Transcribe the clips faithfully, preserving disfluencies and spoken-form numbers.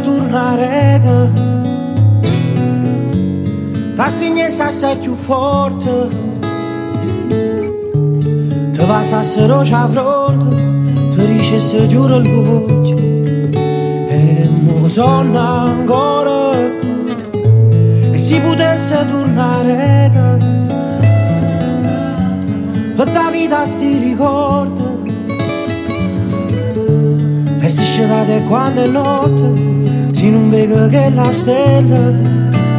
tornare ta stringessi assai più forte, te passassero a fronte, ti dicesse giuro l'occhio e mo sono ancora, e si potesse tornare per la vita sti ricordi, resti scelate quando è notte, si non vedo che la stella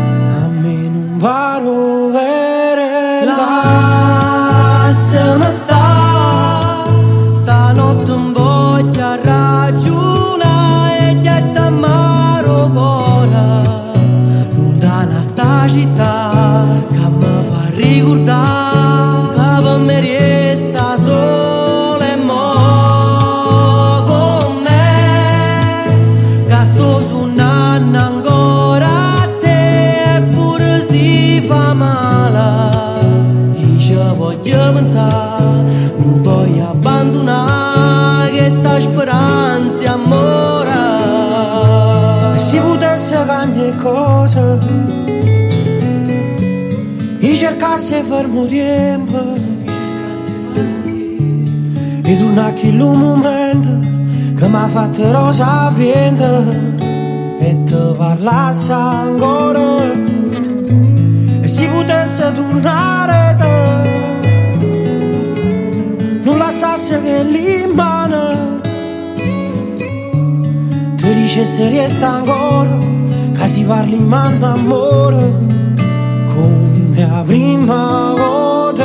paro vere. Lasciami sta, stanotte non voglio ragionare e che t'ammaro cuore, lontana sta città che mi fa ricordare che per me resta solo e mo con me, che sto suonando ancora fa male, io ci voglio pensare, non voglio abbandonare questa speranza amore. E se potesse cambiare cosa, io cercasse fermo tempo, e tu non che lo momento che mi ha fatto rosa vento, e ti parlasse ancora. Si potesse tornare te, non lasciasse che l'immane ti dicesse resta ancora, che si parli man d'amore come a prima volta.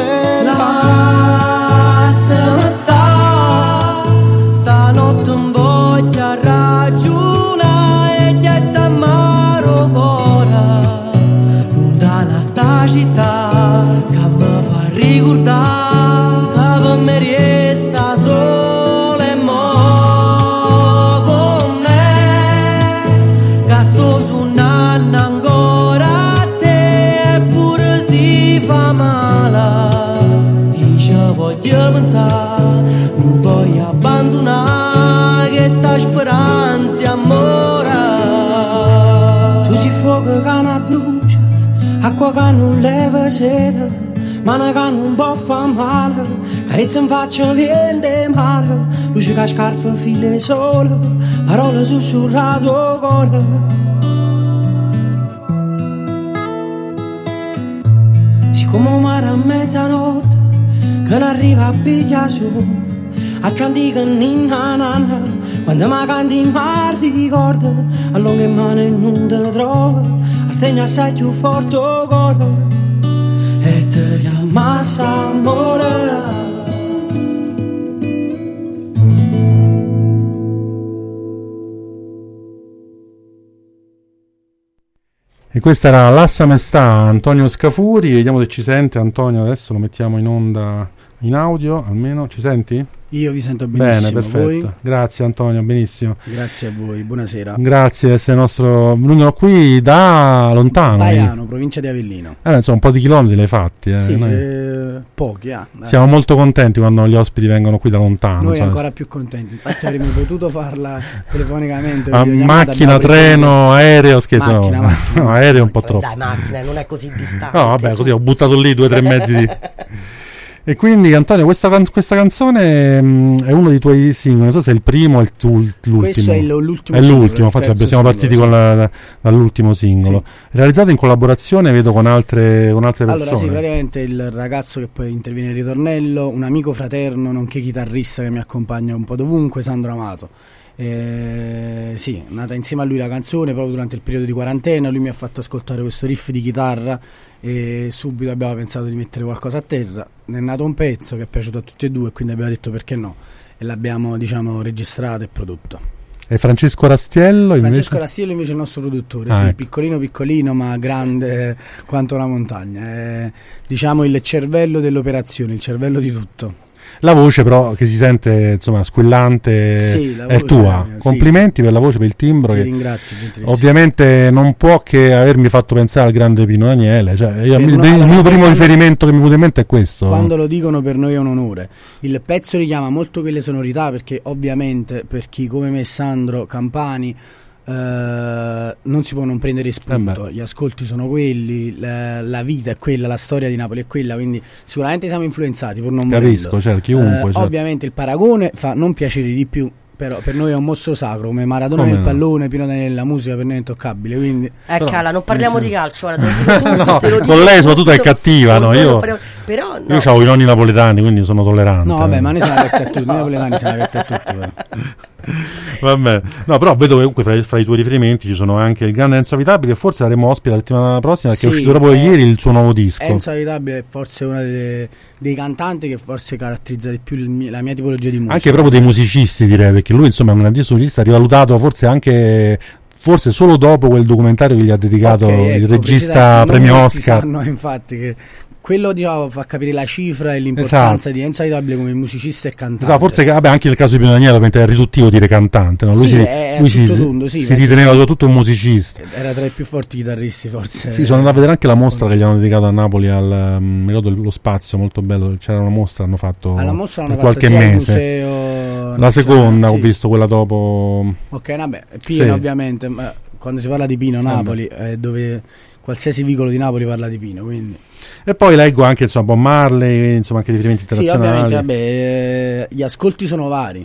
Lasciami sta, stanotte non voglio ragionare e che t'ammaro cuore, sta città che mi fa ricordare che per me resta solo e mo con me, che sto suonando ancora a te eppure si fa male, io ci voglio pensare, non voglio abbandonare questa speranza amore. Tu si fuoco che non brucia, acqua che non leva sete, mano che non può fa male, carezza in faccia viene male, luce che scarfa file sole, parole sussurrato cuore. Siccome un mare a mezzanotte, che non arriva a piglia su, a canti che ninna nanna, quando mi canti mi ricorda, a lunghe mani non ti trovo, stegna assai più forte o cuore e ti chiama amore. E questa era Lassame sta, Antonio Scafuri. Vediamo se ci sente Antonio, adesso lo mettiamo in onda in audio, almeno ci senti? Io vi sento benissimo. Bene, perfetto. Voi? Grazie Antonio, benissimo. Grazie a voi, buonasera. Grazie di essere nostro venuto qui da lontano. Baiano, provincia di Avellino. Eh, insomma, un po' di chilometri l'hai fatti. Eh. Sì, Noi... eh, pochi. Ah, Siamo molto contenti quando gli ospiti vengono qui da lontano. Noi insomma. ancora più contenti. Infatti avremmo potuto farla telefonicamente. Ah, macchina, treno, aereo, scherzo. Macchina, no. macchina. No, aereo è un po' troppo. Dai, macchina, non è così distante. No, vabbè, così ho buttato lì due o tre mezzi di... E quindi Antonio, questa, can- questa canzone mh, è uno dei tuoi singoli, non so se è il primo o il tu- l'ultimo. Questo è il, l'ultimo è singolo. l'ultimo, infatti siamo singolo, partiti sì. con la, da, dall'ultimo singolo. Sì. Realizzato in collaborazione, vedo, con altre, con altre persone. Allora sì, praticamente il ragazzo che poi interviene nel ritornello, un amico fraterno, nonché chitarrista che mi accompagna un po' dovunque, Sandro Amato. Eh, sì, è nata insieme a lui la canzone proprio durante il periodo di quarantena. Lui mi ha fatto ascoltare questo riff di chitarra e subito abbiamo pensato di mettere qualcosa a terra. Ne è nato un pezzo che è piaciuto a tutti e due, quindi abbiamo detto perché no, e l'abbiamo, diciamo, registrato e prodotto. E Francesco Rastiello invece? Francesco Rastiello invece è il nostro produttore, ah, sì, ecco. Piccolino piccolino ma grande quanto una montagna, è, diciamo, il cervello dell'operazione, il cervello di tutto. La voce però che si sente, insomma, squillante, sì, è tua. È, Complimenti sì. per la voce, per il timbro. Ti che ringrazio, gentilissimo. Ovviamente non può che avermi fatto pensare al grande Pino Daniele. Cioè, io, il, no, il allora, mio primo quando, riferimento che mi viene in mente è questo. Quando lo dicono per noi è un onore. Il pezzo richiama molto quelle sonorità perché ovviamente per chi come me, Sandro Campani, Uh, non si può non prendere spunto, eh gli ascolti sono quelli, la, la vita è quella, la storia di Napoli è quella, quindi sicuramente siamo influenzati pur non capisco, certo, chiunque, uh, certo. Ovviamente il paragone fa non piacere di più, però per noi è un mostro sacro, come Maradona nel no? pallone, Pino Daniele la musica per noi è intoccabile, quindi eh però, Cala, non parliamo di calcio ora, te lo dico subito, no, te lo dico con lei soprattutto subito, è cattiva, no? Io, però, no. io c'ho i nonni napoletani, quindi sono tollerante. No vabbè, ma noi siamo aperti a tutti, noi napoletani siamo aperti a tutti però. Vabbè, no, però vedo che comunque fra, fra i tuoi riferimenti ci sono anche il grande Enzo Avitabile, e forse saremo ospiti la settimana prossima perché sì, è uscito proprio eh, ieri il suo nuovo disco. Enzo Avitabile è forse uno dei, dei cantanti che forse caratterizza di più il, la mia tipologia di musica, anche proprio dei musicisti, direi, perché lui insomma è un grandissimo musicista, rivalutato forse anche forse solo dopo quel documentario che gli ha dedicato okay, il ecco, regista premio Oscar. Sanno infatti che quello diciamo fa capire la cifra e l'importanza esatto. di Enzo Avitabile come musicista e cantante. Esatto, forse vabbè, anche il caso di Pino Daniele è riduttivo dire cantante, no? Lui sì, si, è, lui è si, tondo, sì, si riteneva soprattutto un musicista. Era tra i più forti chitarristi forse. Sì, sono andato a vedere anche la mostra che gli hanno dedicato a Napoli al um, mi ricordo lo spazio, molto bello, c'era una mostra, hanno fatto alla mostra per hanno qualche fatto mese. Museo la seconda sì. Ho visto quella dopo. Ok, vabbè, Pino sì. ovviamente, ma quando si parla di Pino Napoli è dove qualsiasi vicolo di Napoli parla di Pino, quindi. E poi leggo anche insomma Bob Marley, insomma anche riferimenti internazionali. Sì, ovviamente, vabbè, eh, gli ascolti sono vari,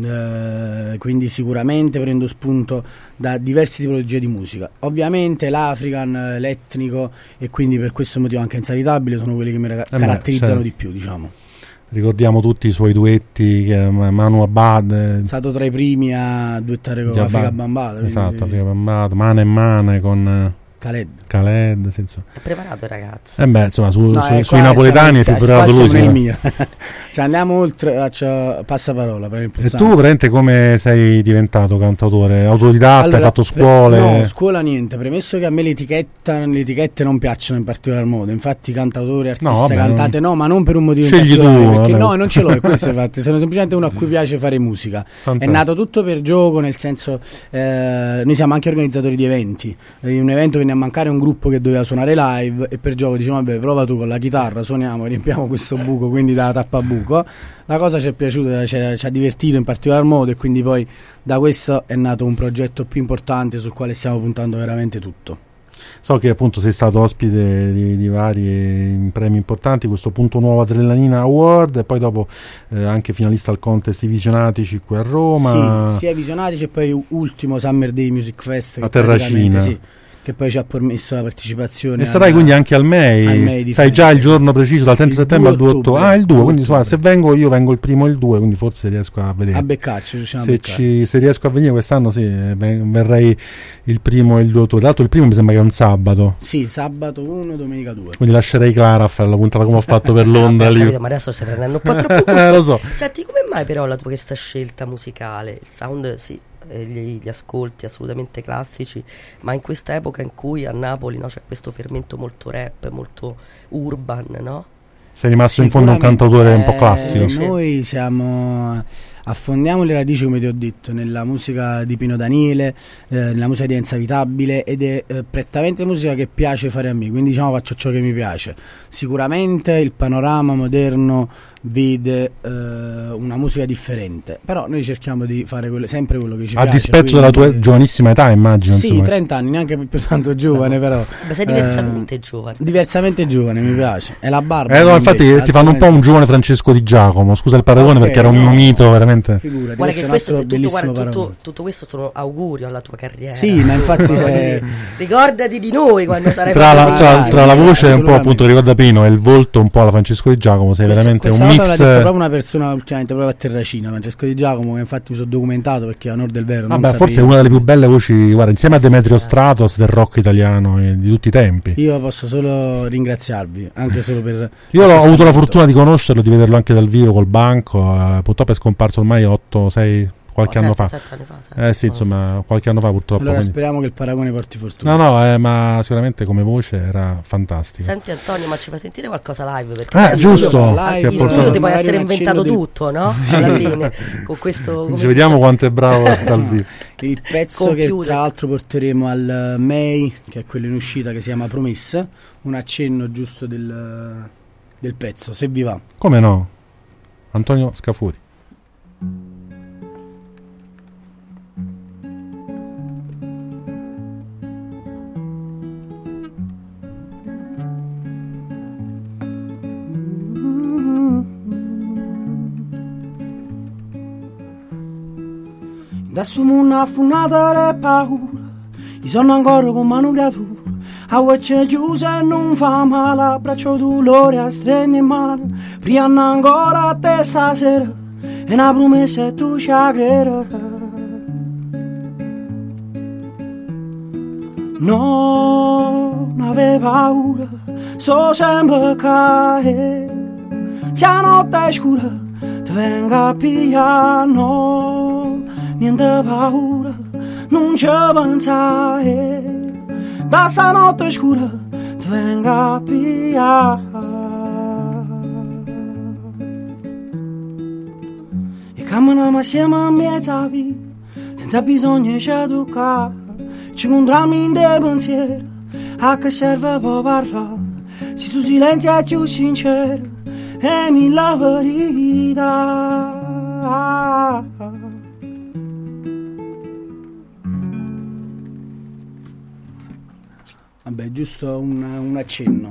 eh, quindi sicuramente prendo spunto da diverse tipologie di musica. Ovviamente l'African, l'etnico e quindi per questo motivo anche Enzo Avitabile sono quelli che mi ra- eh caratterizzano beh, certo. di più, diciamo. Ricordiamo tutti i suoi duetti, che Manu Abad. È stato tra i primi a duettare con Africa Bambata. Esatto, Africa Bambata, mano e mano con Khaled. Khaled, senza. È preparato il ragazzo. Eh beh, insomma, su, no, su, eh, sui napoletani è più preparato lui. Sì. Mio. Se andiamo oltre, faccio passaparola. Per e tu, veramente, come sei diventato cantautore? Autodidatta, allora, hai fatto scuole? No, scuola niente. Premesso che a me l'etichetta, le etichette non piacciono in particolar modo. Infatti, cantautore, artista, no, vabbè, cantate, non... no, ma non per un motivo scegli in particolare. tu, perché vabbè. no, non ce l'ho. E questo, infatti, sono semplicemente uno a cui piace fare musica. Fantastico. È nato tutto per gioco, nel senso, eh, noi siamo anche organizzatori di eventi. In un evento venne a mancare un gruppo che doveva suonare live e per gioco diciamo vabbè prova tu con la chitarra, suoniamo e riempiamo questo buco, quindi da tappabuco la cosa ci è piaciuta, ci ha, ci ha divertito in particolar modo e quindi poi da questo è nato un progetto più importante sul quale stiamo puntando veramente tutto. So che appunto sei stato ospite di, di vari premi importanti, questo Punto Nuovo Adrenalina Award e poi dopo eh, anche finalista al contest I Visionatici qui a Roma. Sì, sia Visionatici e poi ultimo Summer Day Music Fest a Terracina. Sì, che poi ci ha permesso la partecipazione. E sarai alla, quindi anche al M E I, al M E I sai già il giorno preciso, dal trenta settembre al due ottobre. Ah, il due, quindi so, se vengo io vengo il primo e il due, quindi forse riesco a vedere. A beccarci, se, a beccarci. Ci, se riesco a venire quest'anno sì, verrei il primo e il due ottobre. Tra l'altro il primo mi sembra che è un sabato. Sì, sabato uno, domenica due. Quindi lascerei Clara a fare la puntata come ho fatto per Londra. Vabbè, lì. Capito, ma adesso stai prendendo un po' troppo eh, lo so. Senti, come mai però la tua questa scelta musicale? Il sound, sì. Gli, gli ascolti assolutamente classici, ma in questa epoca in cui a Napoli no, c'è questo fermento molto rap, molto urban, no? Sei rimasto in fondo un cantautore un po' classico. Eh, noi siamo affondiamo le radici, come ti ho detto, nella musica di Pino Daniele, eh, nella musica di Enzo Avitabile ed è eh, prettamente musica che piace fare a me, quindi diciamo faccio ciò che mi piace. Sicuramente il panorama moderno vede eh, una musica differente, però noi cerchiamo di fare quello, sempre quello che ci a piace. A dispetto quindi, della tua giovanissima età, immagino. Sì, insomma. trenta anni, neanche più tanto giovane, però. Ma sei diversamente eh, giovane. Diversamente giovane, mi piace. È la barba. Eh no, infatti invece, ti fanno un po' un giovane Francesco Di Giacomo, scusa il paragone, okay, perché era un no, mito veramente. Figurati, guarda che questo, tutto, bellissimo guarda, tutto, tutto questo sono auguri alla tua carriera. Sì, ma infatti è... ricordati di noi quando sarai tra la, tra, tra la voce un po' appunto ricorda Pino e il volto un po' alla Francesco Di Giacomo, sei questa, veramente questa un mix. L'ha detto proprio una persona ultimamente proprio a Terracina, Francesco Di Giacomo, che infatti mi sono documentato perché a onor del vero non Vabbè, forse è una delle più belle voci, guarda, insieme a Demetrio Stratos del rock italiano eh, di tutti i tempi. Io posso solo ringraziarvi, anche solo per io ho avuto la fortuna di conoscerlo, di vederlo anche dal vivo col banco, eh, purtroppo è scomparso ormai otto sei qualche oh, anno sette, fa. Sette anni fa sette. Eh sì, insomma, qualche anno fa purtroppo. Allora quindi... speriamo che il paragone porti fortuna. No, no, eh, ma sicuramente come voce era fantastico. Senti Antonio, ma ci fai sentire qualcosa live? Perché ah, giusto. Live, in studio ti puoi essere inventato del... tutto, no? Alla fine, con questo... Ci vediamo quanto è bravo dal vivo. Il pezzo Computer. Che tra l'altro porteremo al M E I, che è quello in uscita, che si chiama Promessa, un accenno giusto del, del pezzo, se vi va. Come no? Antonio Scafuri. da sto mondo affonnata le paura, io sono ancora come una creatura, a voce chiusa e non fa male, abbraccio dolore a stringere mano, prima ancora a te stasera, e una promessa e tu ci crederai. Non avevo paura, sto sempre cae, se la notte è scura, ti vengo a pigliare, no, niente paura, non ci pensare, da stanotte scura, ti vengo a pigliare. E camminiamo assieme a mezza via, senza bisogno di toccare, ci incontriamo in dei pensieri, a che serve per parlare, se tu silenzio è più sincero, e mi la verità. Vabbè, giusto un, un accenno.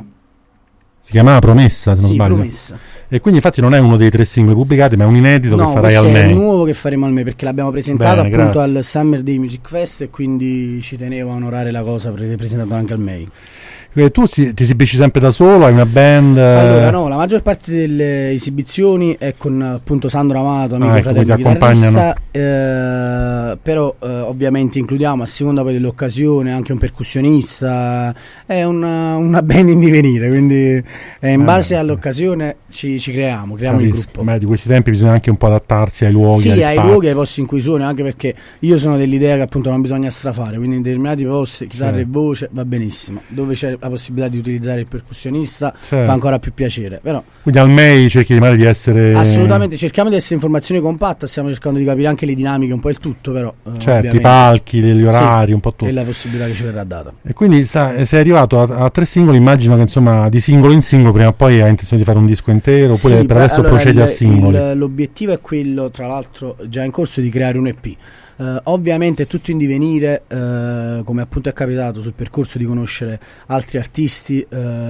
Si chiamava Promessa, se non sì, sbaglio. Promessa. E quindi infatti non è uno dei tre singoli pubblicati, ma è un inedito no, che farai al May. No, è May. un nuovo che faremo al May, perché l'abbiamo presentato Bene, appunto grazie. al Summer Day Music Fest e quindi ci tenevo a onorare la cosa pre- presentata anche al May. Eh, tu si, ti esibisci sempre da solo, hai una band? Allora no, la maggior parte delle esibizioni è con appunto Sandro Amato, amico Ah, ecco, fratello ti accompagnano. chitarrista, eh, però eh, ovviamente includiamo a seconda poi dell'occasione anche un percussionista, è una, una band in divenire, quindi eh, in Ah, base sì. all'occasione ci, ci creiamo, creiamo il Capisco. gruppo. Ma di questi tempi bisogna anche un po' adattarsi ai luoghi, Sì, agli ai spazi. luoghi, ai posti in cui suoni, anche perché io sono dell'idea che appunto non bisogna strafare, quindi in determinati posti, chitarra Sì. e voce va benissimo, dove c'è la possibilità di utilizzare il percussionista Certo. fa ancora più piacere, però Quindi al May cerchi di magari di essere... assolutamente cerchiamo di essere informazione compatta, stiamo cercando di capire anche le dinamiche, un po' il tutto, però eh, Certo, i ovviamente. palchi, gli orari, Sì, un po' tutto. e la possibilità che ci verrà data. E quindi sa, sei arrivato a, a tre singoli, immagino che insomma di singolo in singolo prima o poi hai intenzione di fare un disco intero, oppure Sì, per beh, adesso allora, procedi il- a singoli? il- l'obiettivo è quello, tra l'altro già in corso, di creare un E P. Uh, ovviamente è tutto in divenire, uh, come appunto è capitato sul percorso di conoscere altri artisti,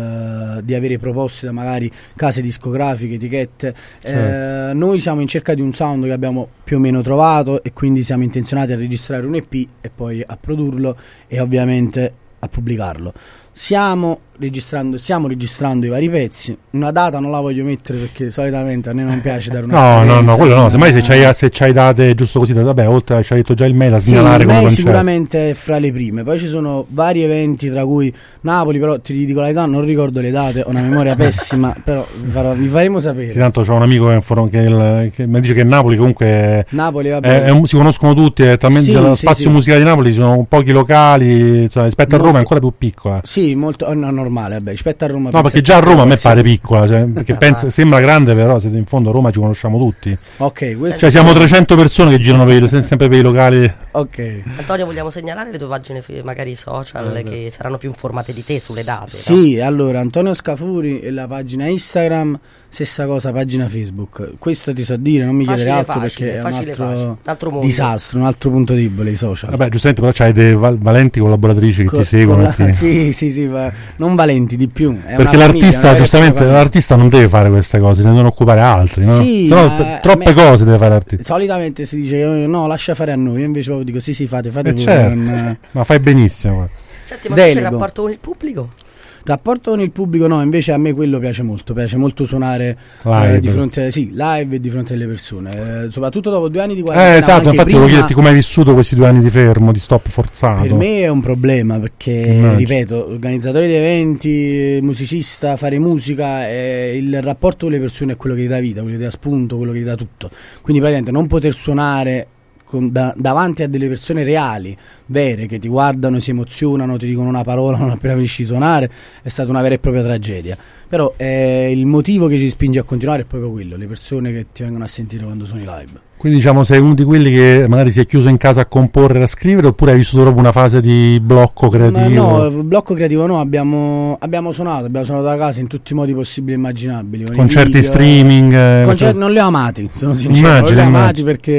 uh, di avere proposte da magari case discografiche, etichette. Certo. Uh, noi siamo in cerca di un sound che abbiamo più o meno trovato e quindi siamo intenzionati a registrare un E P e poi a produrlo e ovviamente a pubblicarlo. Stiamo registrando, stiamo registrando i vari pezzi. Una data non la voglio mettere perché solitamente a me non piace dare una No, no, scadenza, no, quello no, una- semmai se c'hai, se c'hai date giusto così, vabbè, oltre ci hai detto già il May da Sì, segnalare il come May concerto. sicuramente è fra le prime. Poi ci sono vari eventi, tra cui Napoli, però ti dico la verità, non ricordo le date, ho una memoria pessima, però vi, farò, vi faremo sapere. Sì, tanto c'ho un amico che, che, il, che mi dice che Napoli comunque è, Napoli, è, vabbè. è un- si conoscono tutti, è talmente Sì, lo sì, spazio sì. musicale di Napoli, ci sono pochi locali, cioè, rispetto a Molto- Roma è ancora più piccola. Sì, molto oh, no, normale, vabbè, rispetto a Roma. No, penso perché che già a Roma a me qualsiasi- pare piccola, cioè, perché pensa- sembra grande, però se in fondo a Roma ci conosciamo tutti. Ok, questo Cioè siamo trecento persone che girano per i- sempre per i locali. Ok. Antonio, vogliamo segnalare le tue pagine, fi- magari social, che saranno più informate di te sulle date? no? Sì, allora Antonio Scafuri e la pagina Instagram, stessa cosa pagina Facebook. Questo ti so dire, non mi Facile, chiedere altro facile, perché è un facile, altro, facile. Un altro mondo. disastro, un altro punto debole i social. Vabbè, giustamente, però c'hai dei val- valenti collaboratrici che Co- ti seguono. con la- e ti- Sì, sì, sì, ma non valenti di più. È una Perché famiglia, l'artista, una vera e giustamente, propria famiglia. l'artista non deve fare queste cose, ne devono occupare altri, no? Sì, Se no, ma per- a troppe me- cose deve fare l'artista. Solitamente si dice no, lascia fare a noi, io invece proprio dico sì, sì, fate, fate Eh, voi. certo, non- ma fai benissimo. guarda. Senti, ma tu c'è il Delego. rapporto con il pubblico? Rapporto con il pubblico no, invece a me quello piace molto, piace molto suonare Live. eh, di fronte, sì, live e di fronte alle persone, eh, soprattutto dopo due anni di quarantena. Eh, esatto, anche infatti prima, volevo chiederti come hai vissuto questi due anni di fermo, di stop forzato. per me è un problema perché, Immagino. ripeto, organizzatore di eventi, musicista, fare musica, eh, il rapporto con le persone è quello che ti dà vita, quello che ti dà spunto, quello che ti dà tutto. Quindi praticamente non poter suonare con- da- davanti a delle persone reali, vere, che ti guardano, si emozionano, ti dicono una parola non appena finisci di suonare, è stata una vera e propria tragedia. Però eh, il motivo che ci spinge a continuare è proprio quello, le persone che ti vengono a sentire quando suoni live. Quindi diciamo sei uno di quelli che magari si è chiuso in casa a comporre e a scrivere, oppure hai vissuto proprio una fase di blocco creativo? Ma no, blocco creativo no, abbiamo, abbiamo suonato, abbiamo suonato da casa in tutti i modi possibili e immaginabili. con i Concerti video, streaming? eh, concerti queste- non li ho amati, sono sincero, Immagino, non li ho amati immagino. perché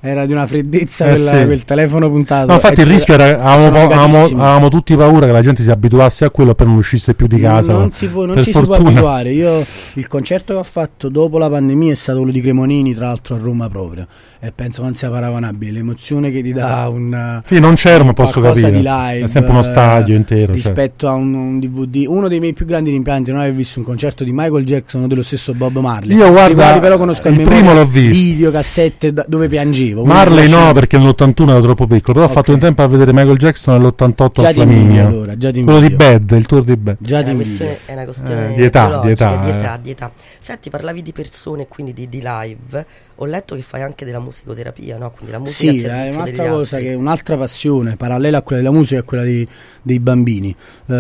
era di una freddezza eh quella, sì. quel telefono puntato. No, infatti il rischio era, avevamo, avevamo, cagatissimi. avevamo tutti paura che la gente si abituasse a quello per non uscisse più di casa. Non, si può, non per ci fortuna. si può abituare. Io il concerto che ho fatto dopo la pandemia è stato quello di Cremonini, tra l'altro a Roma proprio, e penso non sia paragonabile. L'emozione che ti dà un Sì, non c'ero, ma posso qualcosa capire. di live, è sempre uno stadio intero. rispetto cioè. a un, un D V D. Uno dei miei più grandi rimpianti non aver visto un concerto di Michael Jackson o dello stesso Bob Marley. Io guarda, però conosco il primo l'ho visto. Video, cassette da, dove piangevo. Marley no, perché nell'ottantuno era troppo piccolo, però okay. ho fatto in tempo a vedere Michael Jackson nell'ottantotto già a Flaminio. Allora, già quello di Bad, il tour di Bad. Già è, una questione, è una questione eh, di età, di età, di eh. età, di età. Senti, parlavi di persone, quindi di, di live. Ho letto che fai anche della musicoterapia, no? Quindi la musica sì, è un'altra cosa altri. che è un'altra passione parallela a quella della musica è quella di, dei bambini.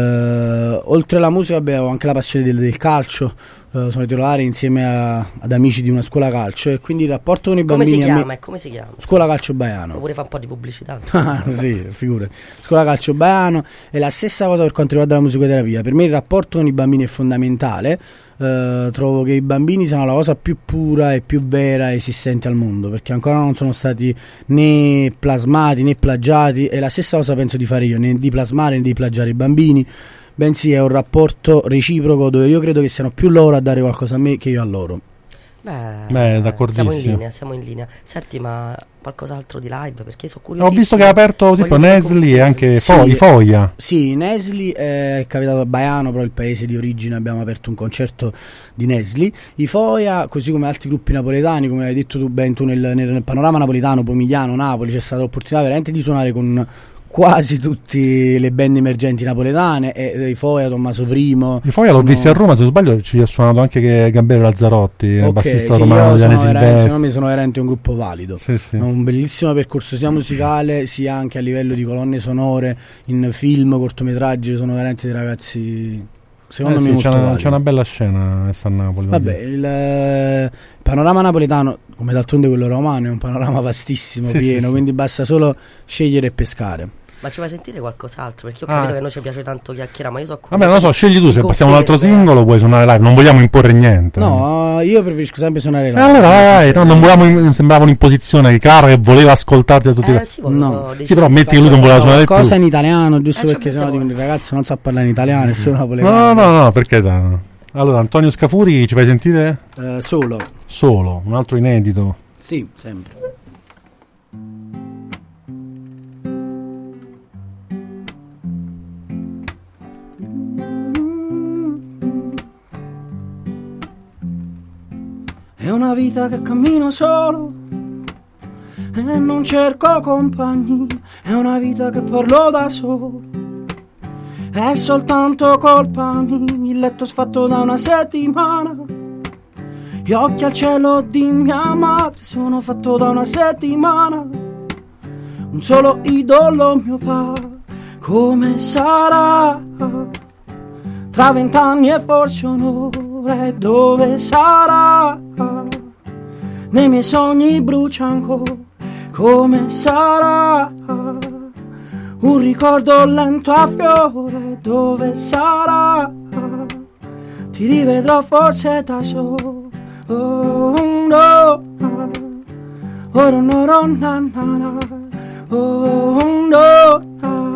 Uh, oltre alla musica abbiamo anche la passione del, del calcio. Uh, sono titolare insieme a, ad amici di una scuola calcio e quindi il rapporto con i come bambini si chiama? me... E come si chiama? Scuola Calcio Baiano. Oppure fa un po' di pubblicità. Sì, figurati. Scuola Calcio Baiano è la stessa cosa per quanto riguarda la musicoterapia. Per me il rapporto con i bambini è fondamentale. Uh, trovo che i bambini siano la cosa più pura e più vera esistente al mondo, perché ancora non sono stati né plasmati né plagiati, e la stessa cosa penso di fare io, né di plasmare né di plagiare i bambini, bensì è un rapporto reciproco dove io credo che siano più loro a dare qualcosa a me che io a loro. Beh, Beh, d'accordissimo. Siamo in linea, siamo in linea. Senti, ma qualcos'altro di live? Perché sono curioso. Ho visto che ha aperto tipo Nesli e anche sì, Fo- i Foia. Sì, Nesli è capitato a Baiano, però il paese di origine, abbiamo aperto un concerto di Nesli. I Foia, così come altri gruppi napoletani, come hai detto tu ben tu nel, nel, nel panorama napoletano, Pomigliano, Napoli, c'è stata l'opportunità veramente di suonare con quasi tutte le band emergenti napoletane, e, e i Foia, Tommaso Primo. I Foia sono... l'ho visti a Roma, se non sbaglio ci ha suonato anche Gabriele Lazzarotti, okay, bassista sì, romano di Anne Silvestri. Secondo me sono veramente un gruppo valido, sì, sì. Un bellissimo percorso sia musicale sia anche a livello di colonne sonore, in film, cortometraggi, sono veramente dei ragazzi secondo eh me sì, molto c'è, una, validi. c'è una bella scena a Napoli. Vabbè, il, il panorama napoletano, come d'altronde quello romano, è un panorama vastissimo, sì, pieno, sì, quindi sì. basta solo scegliere e pescare. Ma ci vuoi sentire qualcos'altro? Perché ho capito ah. che a noi ci piace tanto chiacchierare, ma io so Vabbè, non lo so, scegli tu, se passiamo un altro singolo puoi suonare live, non vogliamo imporre niente. No, io preferisco sempre suonare live. E allora vai, no, non volevamo, sembrava un'imposizione di Clara che voleva ascoltarti a tutti eh, i sì, no. sì, però metti che lui non voleva suonare più. Cosa in italiano, giusto eh, perché sennò dicono il ragazzo non sa parlare in italiano e solo No, napoletano. no, no, perché no. Allora, Antonio Scafuri, ci fai sentire? Uh, solo. Solo, un altro inedito. Sì, sempre. È una vita che cammino solo e non cerco compagni, è una vita che parlo da solo, è soltanto colpa mia, il letto sfatto da una settimana, gli occhi al cielo di mia madre, sono fatto da una settimana, un solo idolo mio padre, come sarà tra vent'anni e forse un'ora, e dove sarà? Nei miei sogni brucia ancora, come sarà? Un ricordo lento a fiore, dove sarà? Ti rivedrò forse da solo. Oh no, oh no no na na na, oh no.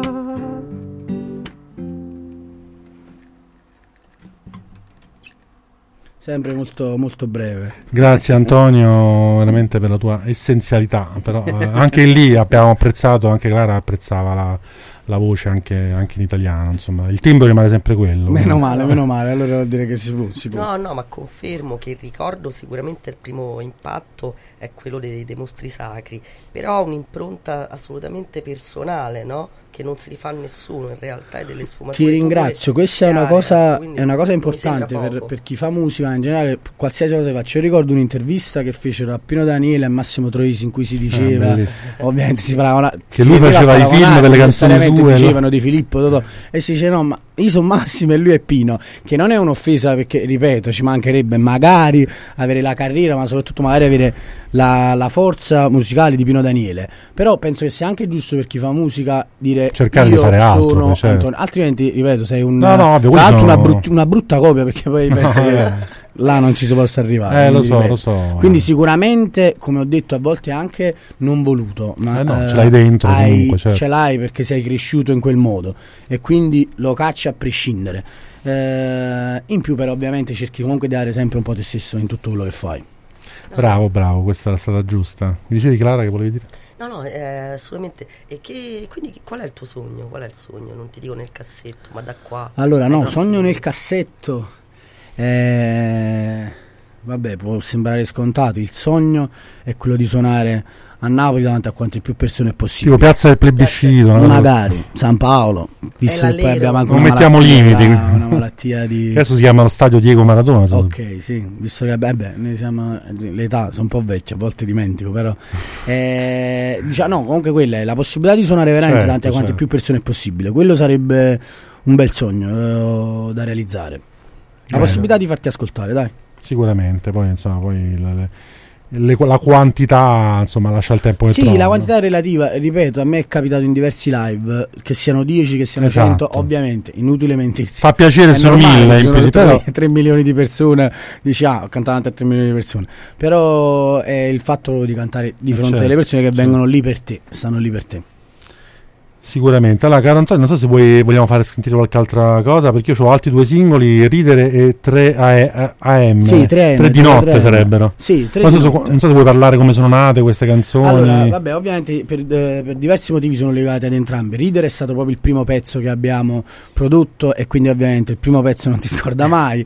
Sempre molto, molto breve. Grazie Antonio, veramente per la tua essenzialità. Però eh, anche lì abbiamo apprezzato, anche Clara apprezzava la, la voce anche, anche in italiano. Insomma, il timbro rimane sempre quello. Meno male, meno male. Allora vuol dire che si può, si può. No, no, ma confermo che il ricordo, sicuramente il primo impatto è quello dei, dei mostri sacri, però un'impronta assolutamente personale, no? Che non si rifà a nessuno, in realtà è delle sfumature. Ti ringrazio, questa è una cosa, è una cosa importante per, per chi fa musica in generale, qualsiasi cosa faccio. Io ricordo un'intervista che fecero a Pino Daniele e Massimo Troisi in cui si diceva, ah, ovviamente si parlavano, che lui faceva i film delle canzoni sue, dicevano di Filippo Totò, e si dice no, ma io sono Massimo e lui è Pino, che non è un'offesa, perché ripeto, ci mancherebbe magari avere la carriera, ma soprattutto magari avere la, la forza musicale di Pino Daniele, però penso che sia anche giusto per chi fa musica dire cercare io di fare altro, sono cioè. Altrimenti ripeto sei un no, no, ovvio, tra l'altro sono... una, brut- una brutta copia, perché poi penso no, che eh. là non ci si possa arrivare. Eh, lo so, ripeto. lo so. Quindi sicuramente, come ho detto, a volte anche non voluto, ma eh no, eh, ce l'hai dentro hai, comunque, certo. Ce l'hai perché sei cresciuto in quel modo e quindi lo cacci a prescindere. Eh, in più però ovviamente cerchi comunque di dare sempre un po' te stesso in tutto quello che fai. Bravo, bravo, questa era stata giusta. Mi dicevi, Clara, che volevi dire? No, no, eh, assolutamente. E che, quindi qual è il tuo sogno? Qual è il sogno? Non ti dico nel cassetto, ma da qua. Allora, no, sogno nel cassetto. Eh, vabbè, può sembrare scontato. Il sogno è quello di suonare a Napoli davanti a quante più persone possibile. Tipo Piazza del Plebiscito, no? Magari San Paolo, visto che poi abbiamo anche non una mettiamo malattia, limiti. Una malattia di. Adesso si chiama lo stadio Diego Maradona. Ok, sì, visto che beh, beh, noi siamo l'età, sono un po' vecchio, a volte dimentico, però eh, diciamo, no, comunque quella è la possibilità di suonare veramente certo, davanti a quante certo. più persone possibile. Quello sarebbe un bel sogno eh, da realizzare. La eh, possibilità di farti ascoltare, dai. Sicuramente, poi insomma, poi le, le... Le, la quantità insomma lascia il tempo che sì, trova, la quantità no? è relativa, ripeto, a me è capitato in diversi live che siano dieci, che siano esatto. cento, ovviamente inutile mentirsi, fa piacere, sono mille in più, però tre milioni di persone, dici ah ho cantato a tre milioni di persone, però è il fatto di cantare di fronte certo, alle persone che certo. vengono lì per te, stanno lì per te. Sicuramente. Allora, caro Antonio, non so se vuoi, vogliamo fare sentire qualche altra cosa, perché io ho altri due singoli, Ridere e tre A M. Sì, tre tre di notte tre sarebbero. Sì, tre non, di so notte. Se, non so se vuoi parlare come sono nate queste canzoni. Allora, vabbè, ovviamente per, eh, per diversi motivi sono legati ad entrambi. Ridere è stato proprio il primo pezzo che abbiamo prodotto e quindi ovviamente il primo pezzo non si scorda mai.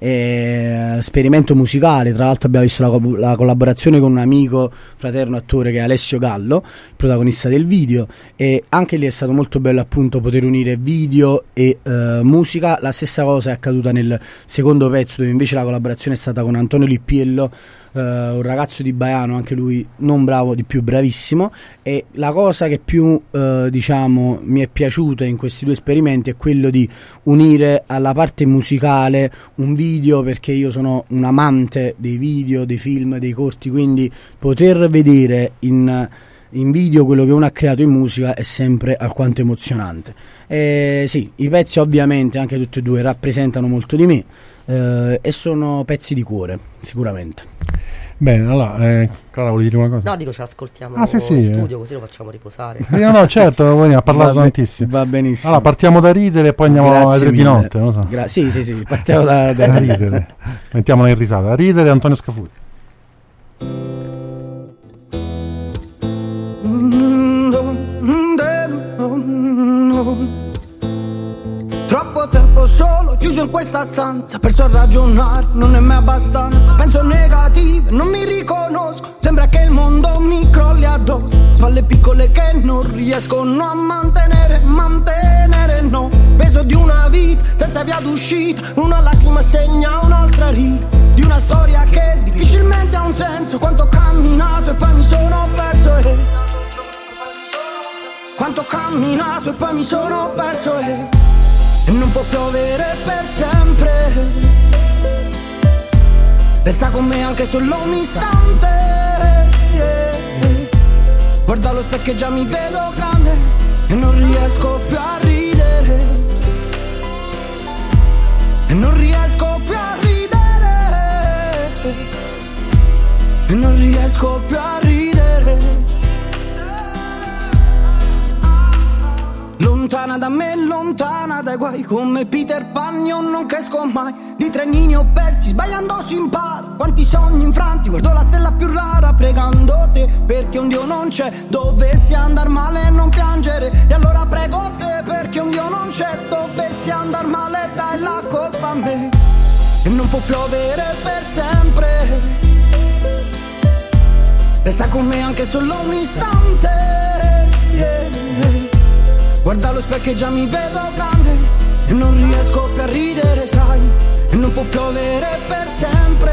E, esperimento musicale, tra l'altro abbiamo visto la, la collaborazione con un amico fraterno attore che è Alessio Gallo, protagonista del video, e anche lì è stato molto bello appunto poter unire video e uh, musica. La stessa cosa è accaduta nel secondo pezzo, dove invece la collaborazione è stata con Antonio Lippiello, uh, un ragazzo di Baiano, anche lui non bravo, di più bravissimo. E la cosa che più uh, diciamo mi è piaciuta in questi due esperimenti è quello di unire alla parte musicale un video, perché io sono un amante dei video, dei film, dei corti, quindi poter vedere in in video quello che uno ha creato in musica è sempre alquanto emozionante. E sì, i pezzi ovviamente anche tutti e due rappresentano molto di me eh, e sono pezzi di cuore, sicuramente. Bene, allora, eh, Clara, volevi dire una cosa? No, dico, ce l'ascoltiamo ah, sì, in sì, studio, eh. così lo facciamo riposare. Eh, no, no, certo, ha parlato va tantissimo. Va benissimo. Allora, partiamo da Ridere e poi andiamo Grazie alle tre di mille. notte, non so. Gra- sì, sì, sì, partiamo da, da Ridere. Mettiamola in risata. Ridere, Antonio Scafuri. Troppo tempo solo, chiuso in questa stanza, perso a ragionare, non è mai abbastanza. Penso negativo, non mi riconosco, sembra che il mondo mi crolli addosso. Spalle piccole che non riescono a mantenere, mantenere no. Peso di una vita, senza via d'uscita, una lacrima segna un'altra riga. Di una storia che difficilmente ha un senso, quanto ho camminato e poi mi sono perso e... Quanto ho camminato e poi mi sono perso e... E non può piovere per sempre. Resta con me anche solo un istante. Guarda lo specchio e già mi vedo grande e non riesco più a ridere. E non riesco più a ridere. E non riesco più a ridere. Lontana da me, lontana dai guai, come Peter Pan io non cresco mai. Di trenini ho persi, sbagliando si impara. Quanti sogni infranti, guardo la stella più rara, pregando te, perché un Dio non c'è. Dovessi andar male e non piangere, e allora prego te, perché un Dio non c'è. Dovessi andar male, dai la colpa a me. E non può piovere per sempre. Resta con me anche solo un istante, yeah. Guarda lo specchio e già mi vedo grande e non riesco più a ridere, sai. E non può piovere per sempre.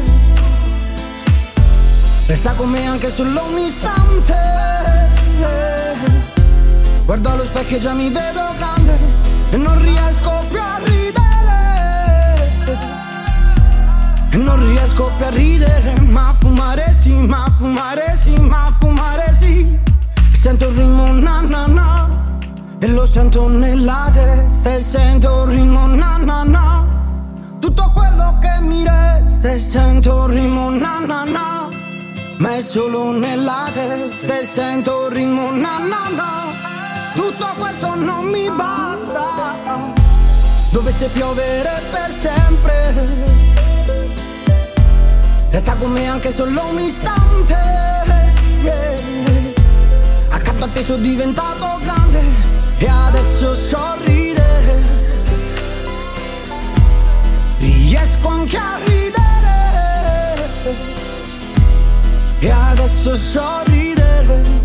Resta con me anche solo un istante, yeah. Guarda lo specchio e già mi vedo grande e non riesco più a ridere. E non riesco più a ridere, ma fumare sì, ma fumare sì, ma fumare sì. Sento il ritmo na na na e lo sento nella testa e sento il ritmo na na na. Tutto quello che mi resta testa e sento un ritmo na na na, ma è solo nella testa e sento un ritmo na na na. Tutto questo non mi basta, dovesse piovere per sempre, resta con me anche solo un istante, yeah. Accanto a te sono diventato grande e adesso so ridere, riesco anche a ridere e adesso so ridere.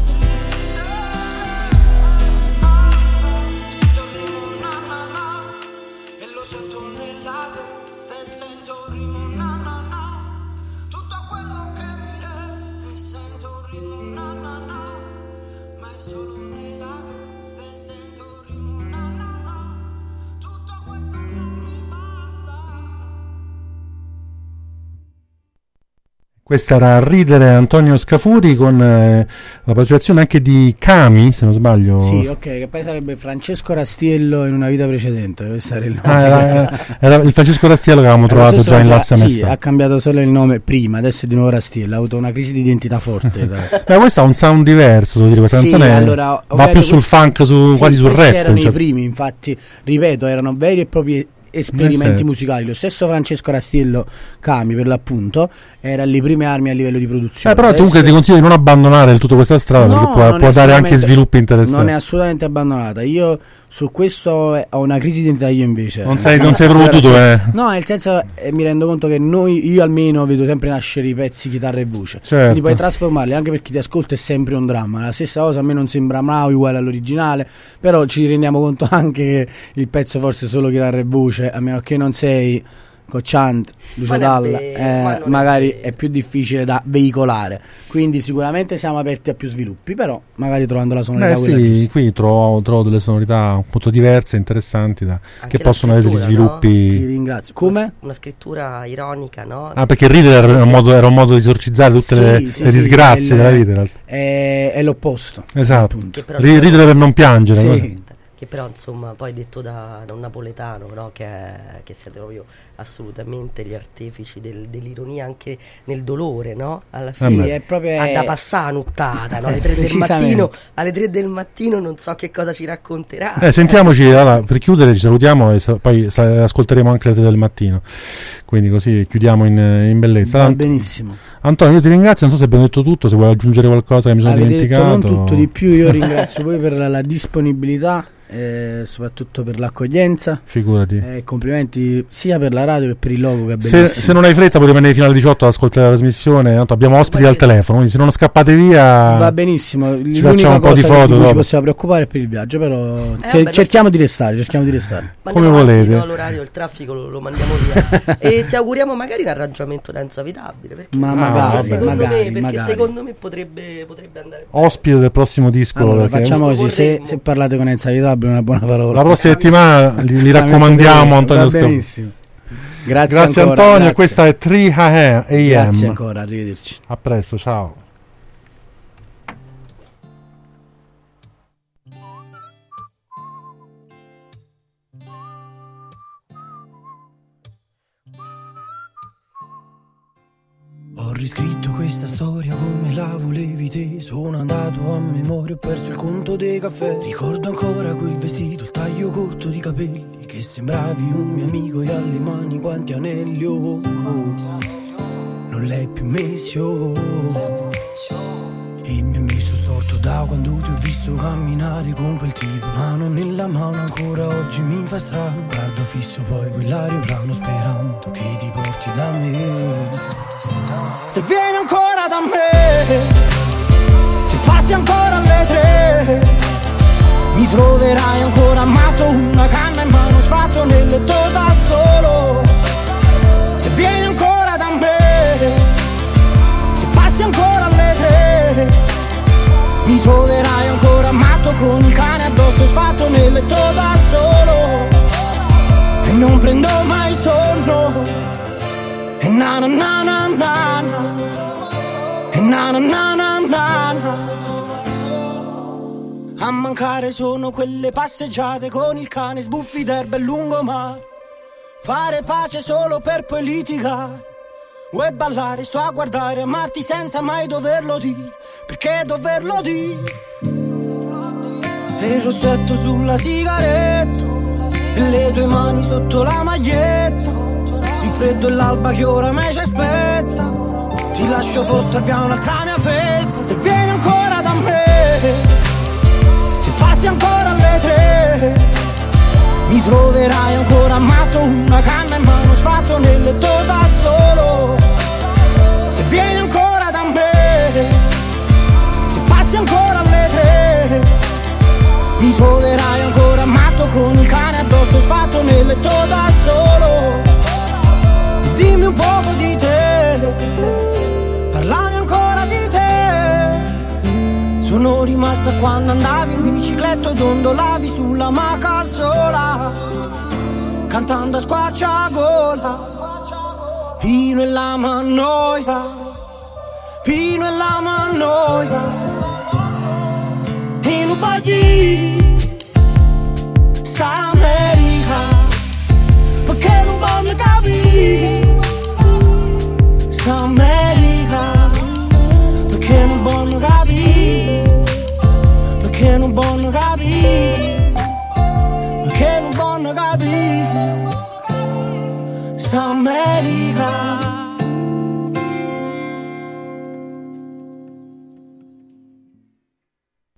Questa era Ridere Antonio Scafuri con eh, la partecipazione anche di Cami, se non sbaglio. Sì, ok, che poi sarebbe Francesco Rastiello in una vita precedente. Questo era il nome. Ah, era, era il Francesco Rastiello che avevamo trovato già in Lassa Maestà. Sì, ha cambiato solo il nome prima, adesso è di nuovo Rastiello, ha avuto una crisi di identità forte. Ma questo ha un sound diverso, devo dire, questa sì, canzone allora, va più sul funk, su, sì, quasi sul rap. Erano cioè. i primi, infatti, ripeto, erano veri e propri esperimenti eh, musicali. Lo stesso Francesco Rastiello Cami, per l'appunto, era alle prime armi a livello di produzione. Eh, però adesso... tu ti consiglio di non abbandonare del tutto questa strada, no, perché può, può dare anche sviluppi interessanti. Non è assolutamente abbandonata. Io su questo eh, ho una crisi di identità, io invece non sei, non sei proprio tu, eh. No, nel senso, eh, mi rendo conto che noi, io almeno vedo sempre nascere i pezzi chitarra e voce, certo. Quindi puoi trasformarli, anche per chi ti ascolta è sempre un dramma. La stessa cosa a me non sembra mai uguale all'originale, però ci rendiamo conto anche che il pezzo forse è solo chitarra e voce, a meno che non sei Cocciante, Lucio Dalla, eh, magari è, è più difficile da veicolare, quindi sicuramente siamo aperti a più sviluppi, però magari trovando la sonorità. Beh sì, qui trovo, trovo delle sonorità un po' diverse, interessanti da, che possono avere degli sviluppi, no? Ti ringrazio. Come? Una, una scrittura ironica, no? Ah, perché ridere era un modo, era un modo di esorcizzare tutte sì, le, sì, le sì, disgrazie è, della vita, è, è l'opposto, esatto, però, ridere per non piangere, sì. no? Che però insomma poi detto da, da un napoletano, no? che, che siete proprio assolutamente gli artefici del, dell'ironia anche nel dolore, no? Alla fine sì, è proprio è... da passare nottata, no? alle tre del mattino, alle tre del mattino non so che cosa ci racconterà. Eh, sentiamoci, allora, per chiudere ci salutiamo e sa- poi sa- ascolteremo anche le tre del mattino, quindi così chiudiamo in, in bellezza. Va Ant- benissimo. Antonio, io ti ringrazio, non so se abbiamo detto tutto, se vuoi aggiungere qualcosa che mi sono Avete dimenticato. detto non tutto di più, io ringrazio voi per la, la disponibilità, eh, soprattutto per l'accoglienza. Figurati. Eh, complimenti sia per la radio che per il logo, che è bellissimo. Se, se non hai fretta puoi rimanere fino alle diciotto ad ascoltare la trasmissione, tanto abbiamo ospiti al telefono, quindi se non scappate via va benissimo. Ci facciamo un po' di foto di cui dopo. ci possiamo preoccupare per il viaggio, però eh, se, vabbè, cerchiamo di restare, cerchiamo di restare. Come volete. No, l'orario, il traffico lo, lo mandiamo via e ti auguriamo magari un arrangiamento da Insavitabile, perché ma no, magari, secondo magari, me, perché magari. secondo me potrebbe, potrebbe andare ospite del prossimo disco. Allora, perché facciamo così, se, se parlate con Insavitabile una buona parola. La prossima settimana li, li raccomandiamo Antonio Va benissimo. Grazie, grazie ancora, Antonio, grazie. questa è tre a m. Grazie ancora, arrivederci. A presto, ciao. Ho riscritto questa storia come la volevi te. Sono andato a memoria, ho perso il conto dei caffè. Ricordo ancora quel vestito, il taglio corto di capelli, che sembravi un mio amico e alle mani quanti anelli. Oh, oh. Non l'hai più messo e mi ha messo storto da quando ti ho visto camminare con quel tipo. Mano nella mano ancora oggi mi fa strano. Guardo fisso poi quell'aeroplano sperando che ti porti da me. Se vieni ancora da me, se passi ancora alle tre, mi troverai ancora amato, una canna in mano, sfatto nel letto da solo. Se vieni ancora da me, se passi ancora alle tre, mi troverai ancora amato, con il cane addosso, sfatto nel letto da solo. E non prendo mai sonno. E na na na na na na, e na na na na na na. A mancare sono quelle passeggiate con il cane, sbuffi d'erba e lungomare. Fare pace solo per poi litigare, vuoi ballare, sto a guardare, amarti senza mai doverlo dire, perché doverlo dire? E il rossetto sulla sigaretta, e le tue mani sotto la maglietta, il freddo e l'alba che ora me ci aspetta, ti lascio portare via un'altra mia felpa. Se vieni ancora da me, se passi ancora alle tre, mi troverai ancora matto, una canna in mano, sfatto nel letto da solo. Se vieni ancora da me, se passi ancora alle tre, mi troverai ancora matto con il cane addosso, sfatto nel letto da solo. Dimmi un poco di te, parlami ancora di te. Sono rimasta quando andavi in bicicletta e dondolavi sulla maca sola, cantando a squarciagola, Pino e la Mannoia, Pino e la Mannoia. E non sbagli sta America, perché non voglio capire sta America, perché non voglio capire, perché non voglio capire, perché non voglio capire sta America.